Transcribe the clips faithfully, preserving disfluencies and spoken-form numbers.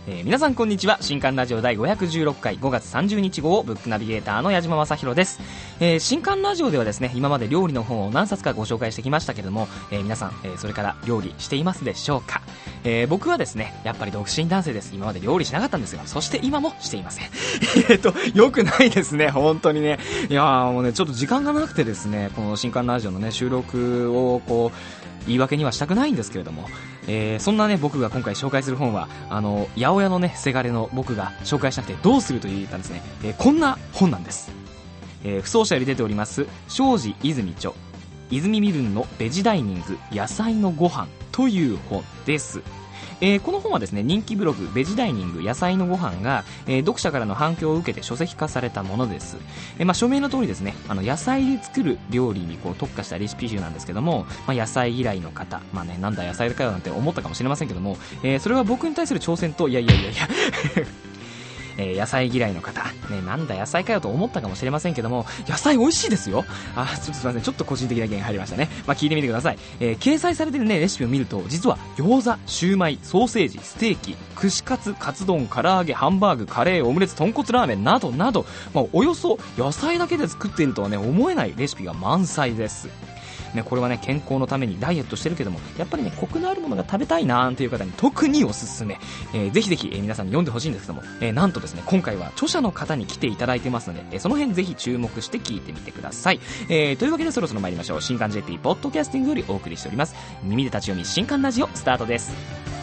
えー、皆さんこんにちは。新刊ラジオだいごひゃくじゅうろっかいごがつさんじゅうにち号ブックナビゲーターの矢島正宏です。えー、新刊ラジオではですね、今まで料理の本を何冊かご紹介してきましたけれども、えー、皆さん、えー、それから料理していますでしょうか。えー、僕はですね、やっぱり独身男性です。今まで料理しなかったんですが、そして今もしていません。えっとよくないですね、本当にね。いやーもうね、ちょっと時間がなくてですね、この新刊ラジオのね収録をこう言い訳にはしたくないんですけれども、えー、そんなね僕が今回紹介する本は、あの八百屋のねせがれの僕が紹介しなくてどうすると言ったんですね、えー、こんな本なんです。えー、不走者より出ております庄司泉著泉みるんのベジダイニング野菜のご飯という本です。えー、この本はですね、人気ブログベジダイニング野菜のご飯が、えー、読者からの反響を受けて書籍化されたものです。えーまあ、書名の通りですね、あの野菜で作る料理にこう特化したレシピ集なんですけども、まあ、野菜嫌いの方、まあね、なんだ野菜かよなんて思ったかもしれませんけども、えー、それは僕に対する挑戦と、いやいやいやいやえー、野菜嫌いの方、ね、なんだ野菜かよと思ったかもしれませんけども、野菜美味しいですよ。あ、ちょっとすいません、ちょっと個人的な意見入りましたね。まあ、聞いてみてください。えー、掲載されているねレシピを見ると、実は餃子、シューマイ、ソーセージ、ステーキ、串カツ、カツ丼、唐揚げ、ハンバーグ、カレー、オムレツ、豚骨ラーメンなどなど、まあ、およそ野菜だけで作っているとはね思えないレシピが満載です。ね、これはね健康のためにダイエットしてるけども、やっぱりねコクのあるものが食べたいなーという方に特におすすめ、えー、ぜひぜひ、えー、皆さんに読んでほしいんですけども、えー、なんとですね今回は著者の方に来ていただいてますので、えー、その辺ぜひ注目して聞いてみてください。えー、というわけでそろそろ参りましょう。新刊 ジェーピー ポッドキャスティングよりお送りしております耳で立ち読み新刊ラジオスタートです。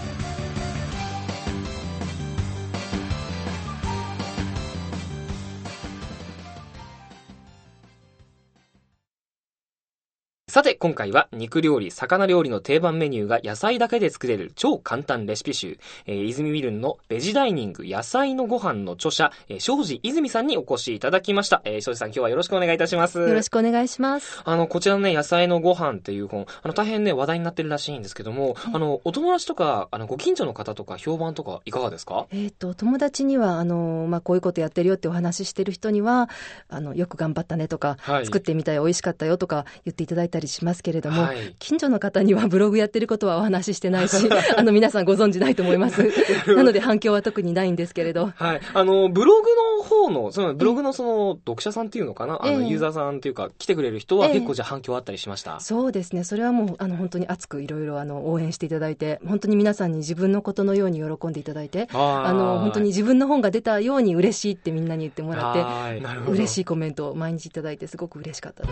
さて今回は肉料理、魚料理の定番メニューが野菜だけで作れる超簡単レシピ集、えー、泉みるんのベジダイニング野菜のご飯の著者、えー、庄司泉さんにお越しいただきました。えー、庄司さん今日はよろしくお願いいたします。 よろしくお願いします。 あのこちらのね野菜のご飯っていう本、あの大変ね話題になってるらしいんですけども、あのお友達とかあのご近所の方とか評判とかいかがですか？ えっと友達にはあの、まあ、こういうことやってるよってお話ししてる人には、あのよく頑張ったねとか、はい、作ってみたよ美味しかったよとか言っていただいたりしますけれども、はい、近所の方にはブログやってることはお話ししてないしあの皆さんご存知ないと思いますなので反響は特にないんですけれど、 はい、あのブログの方のそのブログのその読者さんっていうのかな、あのユーザーさんっていうか来てくれる人は結構じゃあ反響あったりしました？ そうですね、それはもうあの本当に熱くいろいろあの応援していただいて、本当に皆さんに自分のことのように喜んでいただいて、あの本当に自分の本が出たように嬉しいってみんなに言ってもらって、嬉しいコメントを毎日いただいてすごく嬉しかったです。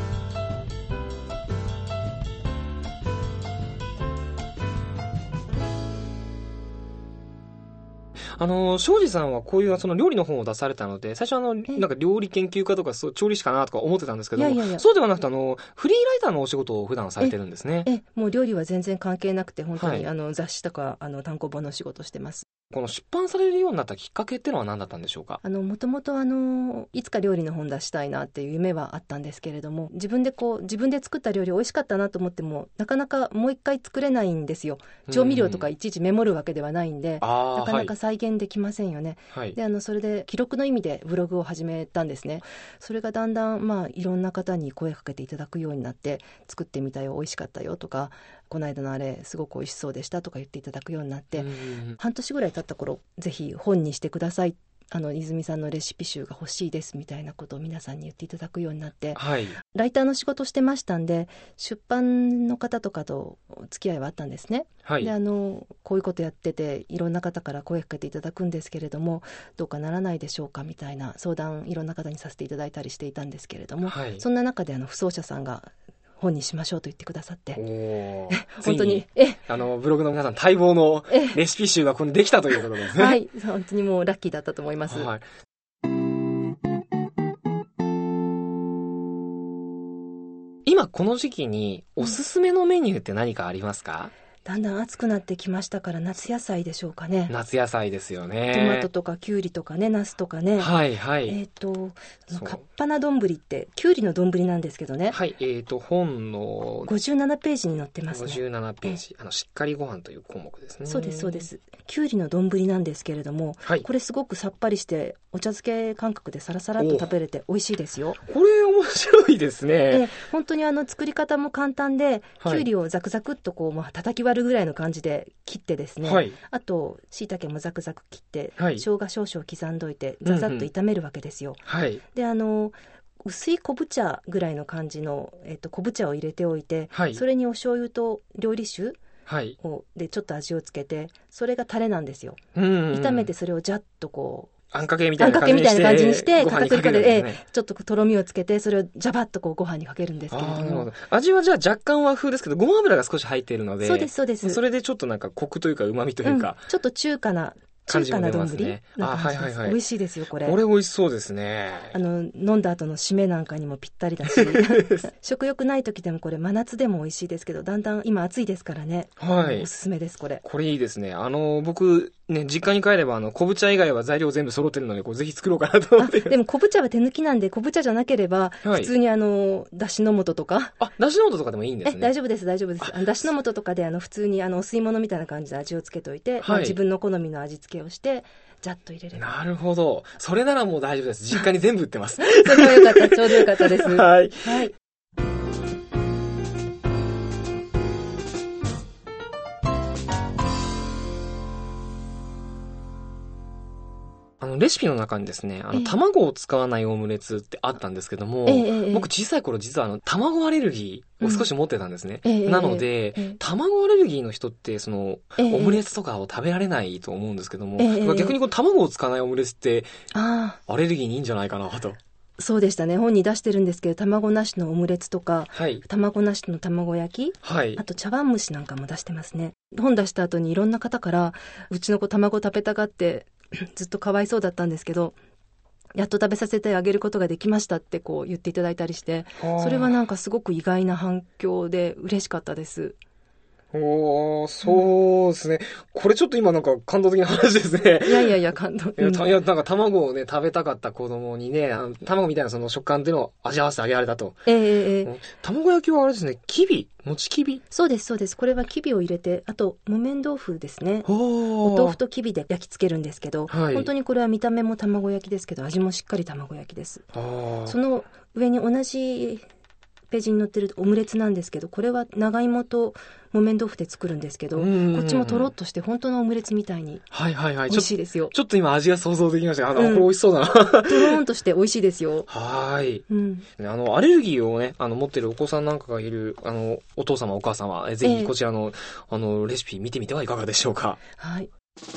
あの庄司さんはこういうその料理の本を出されたので、最初あのなんか料理研究家とかそう調理師かなとか思ってたんですけども、いやいやいや、そうではなくてあのフリーライターのお仕事を普段されてるんですね。 ええ、もう料理は全然関係なくて、本当に、はい、あの雑誌とかあの単行本の仕事してます。 この出版されるようになったきっかけっていうのは何だったんでしょうか？ あのもともとあのいつか料理の本出したいなっていう夢はあったんですけれども、自分でこう自分で作った料理美味しかったなと思ってもなかなかもう一回作れないんですよ。調味料とかいちいちメモるわけではないんで、なかなか再現できませんよね。はい、であのそれで記録の意味でブログを始めたんですね。それがだんだん、まあ、いろんな方に声かけていただくようになって、作ってみたよ美味しかったよとか、この間のあれすごく美味しそうでしたとか言っていただくようになって、半年ぐらい経った頃、ぜひ本にしてください、あの泉さんのレシピ集が欲しいですみたいなことを皆さんに言っていただくようになって、はい、ライターの仕事してましたんで、出版の方とかとお付き合いはあったんですね。はい、であのこういうことやってていろんな方から声かけていただくんですけれども、どうかならないでしょうかみたいな相談いろんな方にさせていただいたりしていたんですけれども、はい、そんな中であの不走者さんが本にしましょうと言ってくださって、お本当にえあのブログの皆さん待望のレシピ集がここにできたということですね。 はい、本当にもうラッキーだったと思います。はい、 今この時期におすすめのメニューって何かありますか？うん、 だんだん暑くなってきましたから夏野菜でしょうかね。 夏野菜ですよね。 トマトとかキュウリとかね、ナスとかね。 はいはい。 えっ、ー、とカッパな丼ってキュウリの丼なんですけどね。 はい。えっ、ー、と本のごじゅうななページに載ってますね。 ごじゅうななページ、あのしっかりご飯という項目ですね。 そうですそうです。キュウリの丼なんですけれども、はい、これすごくさっぱりしてお茶漬け感覚でサラサラっと食べれて美味しいですよ。 これ面白いですね。 え本当にあの作り方も簡単で、はい、キュウリをザクザクっとこう、まあ、叩き割割るぐらいの感じで切ってですね、 はい、 あと椎茸もザクザク切って、 はい、 生姜少々刻んどいてザザッと炒めるわけですよ、 うんうん、はい、 であの薄い昆布茶ぐらいの感じの、えっと、昆布茶を入れておいて、はい、それにお醤油と料理酒をでちょっと味をつけて、それがタレなんですよ、うんうん、炒めてそれをジャッとこうあんかけみたいな感じにして、 感じにして片栗粉で、 ね、えちょっととろみをつけて、それをジャバッとこうご飯にかけるんですけれども、 あ味はじゃあ若干和風ですけど、ごま油が少し入っているので、 そうですそうです。 それでちょっとなんかコクというか旨味というか、 うん、ちょっと中華な中華な丼な感じです。 あ、はいはいはい、 美味しいですよこれ。 これ美味しそうですね。 あの飲んだ後の締めなんかにもぴったりだし食欲ない時でもこれ真夏でも美味しいですけど、だんだん今暑いですからね、はい、おすすめですこれ。 これいいですね。あの僕ね、実家に帰ればあの昆布茶以外は材料全部揃ってるので、こうぜひ作ろうかなと思って。 でも昆布茶は手抜きなんで、昆布茶じゃなければ、はい、普通にあのだしの素とか、 あ、だしの素とかでもいいんですね。 え大丈夫です大丈夫です。あのだしの素とかであの普通にあのお吸い物みたいな感じで味をつけておいて、はい、まあ、自分の好みの味付けをしてジャッと入れれば。 なるほど、それならもう大丈夫です。実家に全部売ってますそれはよかったちょうどよかったですはい、 はい。 あのレシピの中にですね、あの、えー、卵を使わないオムレツってあったんですけども、えー、僕小さい頃実はあの卵アレルギーを少し持ってたんですね、うん、なので、えー、卵アレルギーの人ってその、えー、オムレツとかを食べられないと思うんですけども、えー、逆にこう卵を使わないオムレツってアレルギーにいいんじゃないかなと。 そうでしたね。本に出してるんですけど、卵なしのオムレツとか、はい、卵なしの卵焼き、はい、あと茶碗蒸しなんかも出してますね。本出した後にいろんな方からうちの子卵食べたがってずっとかわいそうだったんですけど、やっと食べさせてあげることができましたってこう言っていただいたりして、それはなんかすごく意外な反響で嬉しかったです。 おー、そうですね、うん、これちょっと今なんか感動的な話ですね。 いやいやいや感動、 うん、いやなんか卵をね食べたかった子供にね、あの卵みたいなその食感っていうのを味わわせてあげられたと。 えー、えー、 卵焼きはあれですね、きびもちきび。 そうですそうです。これはきびを入れて、あと木綿豆腐ですね。お豆腐ときびで焼き付けるんですけど、はい、本当にこれは見た目も卵焼きですけど味もしっかり卵焼きです。その上に同じページに載ってるオムレツなんですけど、これは長芋と木綿豆腐で作るんですけど、こっちもとろっとして本当のオムレツみたいに美味しいですよ。 ちょっと今味が想像できました。あの、うん、これ美味しそうだな。 とろんとして美味しいですよ。 はい、うん、あのアレルギーをねあの持ってるお子さんなんかがいるあのお父様お母様、ぜひこちらの、えー、あのレシピ見てみてはいかがでしょうか。 はい。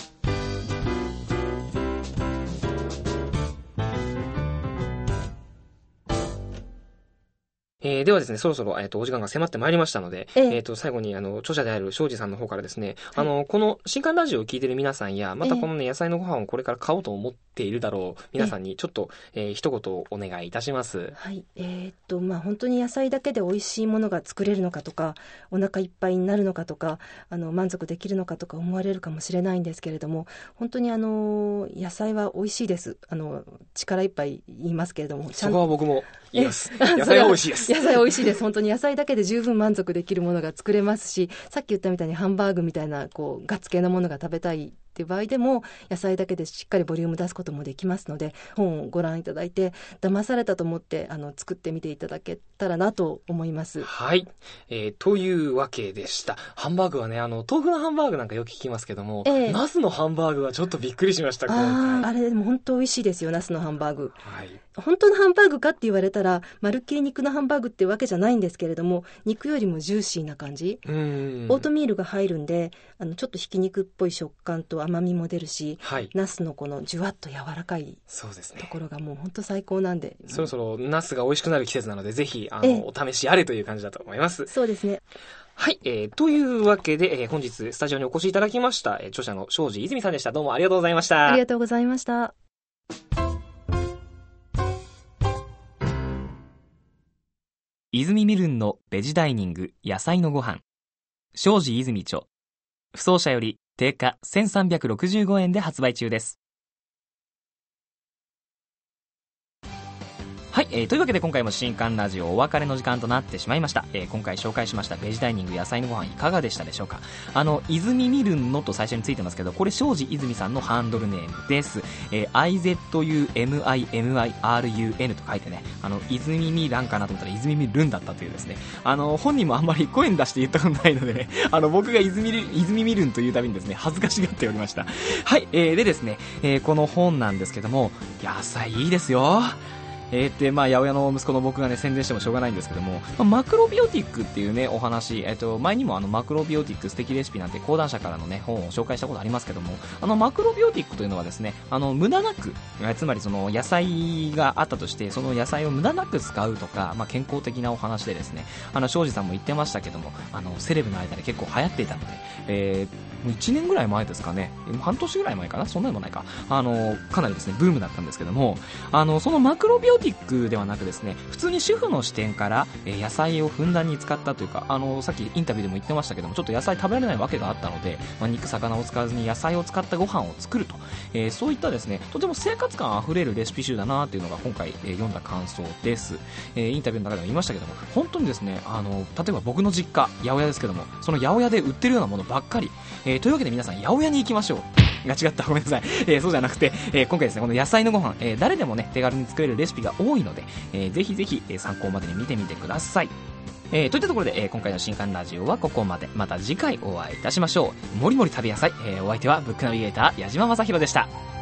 えー、ではですね、そろそろ、えー、とお時間が迫ってまいりましたので、えー、えーと最後にあの著者である庄司さんの方からですね、はい、あのこの新刊ラジオを聞いている皆さんや、またこの、ね、野菜のご飯をこれから買おうと思っているだろう皆さんにちょっと、えー、一言お願いいたします。 はい、えー、っとまあ本当に野菜だけで美味しいものが作れるのかとか、お腹いっぱいになるのかとか、あの満足できるのかとか思われるかもしれないんですけれども、本当にあの野菜は美味しいです。あの力いっぱい言いますけれども、 そこは僕も言います。野菜は美味しいです。 野菜美味しいです。本当に野菜だけで十分満足できるものが作れますし、さっき言ったみたいにハンバーグみたいなこうガッツ系のものが食べたいっていう場合でも野菜だけでしっかりボリューム出すこともできますので、本をご覧いただいて騙されたと思ってあの作ってみていただけたらなと思います。 はい、えー、というわけでした。ハンバーグはね、あの豆腐のハンバーグなんかよく聞きますけども、えー、ナスのハンバーグはちょっとびっくりしました。 ああれでも本当美味しいですよ、ナスのハンバーグ。 はい、 本当のハンバーグかって言われたらまるっきり肉のハンバーグってわけじゃないんですけれども、肉よりもジューシーな感じ。うん、オートミールが入るんで、あのちょっとひき肉っぽい食感と甘みも出るし、はい、ナスのこのじゅわっと柔らかいところがもう本当最高なんで、 そろそろナスが美味しくなる季節なので、ぜひあのお試しあれという感じだと思います。 そうですね。 はい、えー、というわけで、えー、本日スタジオにお越しいただきました、えー、著者の庄司泉さんでした。どうもありがとうございました。 ありがとうございました。 泉ミルンのベジダイニング野菜のご飯、庄司泉著、不走者より定価せんさんびゃくろくじゅうごえんで発売中です。はい、 い、えー、というわけで今回も新刊ラジオお別れの時間となってしまいました。えー、今回紹介しましたベジダイニング野菜のご飯いかがでしたでしょうか。あの泉みるんのと最初についてますけど、これ庄司泉さんのハンドルネームです。えー、アイゼットユーエムアイエムアイアールユーエヌ と書いてね、あの泉みらんかなと思ったら泉みるんだったというですね、あの本人もあんまり声に出して言ったことないのでね、あの僕が泉泉みるんというたびにですね恥ずかしがっておりました。はい、えー、でですね、えー、この本なんですけども、野菜いいですよ。えー、ってまあ八百屋の息子の僕がね宣伝してもしょうがないんですけども、まあ、マクロビオティックっていうねお話、えー、と前にもあのマクロビオティック素敵レシピなんて講談社からのね本を紹介したことありますけども、あのマクロビオティックというのはですね、あの無駄なく、えー、つまりその野菜があったとしてその野菜を無駄なく使うとか、まあ、健康的なお話でですね、あの庄司さんも言ってましたけども、あのセレブの間で結構流行っていたので、えー、いちねんぐらい前ですかね、半年ぐらい前かな、そんなでもないか、あのかなりですねブームだったんですけども、あのそのマクロビオティックではなくですね、普通に主婦の視点から、えー、野菜をふんだんに使ったというか、あのさっきインタビューでも言ってましたけども、ちょっと野菜食べられないわけがあったので、まあ、肉魚を使わずに野菜を使ったご飯を作ると、えー、そういったですねとても生活感あふれるレシピ集だなというのが今回、えー、読んだ感想です。えー、インタビューの中でも言いましたけども、本当にですね、あの例えば僕の実家八百屋ですけども、その八百屋で売ってるようなものばっかり、えー、というわけで皆さん八百屋に行きましょう。が違った、ごめんなさい、えー、そうじゃなくて、えー、今回ですねこの野菜のご飯、えー、誰でもね手軽に作れるレシピが多いので、えー、ぜひぜひ、えー、参考までに見てみてください。えー、といったところで、えー、今回の新刊ラジオはここまで。また次回お会いいたしましょう。もりもり食べ野菜、えー、お相手はブックナビゲーター矢島正宏でした。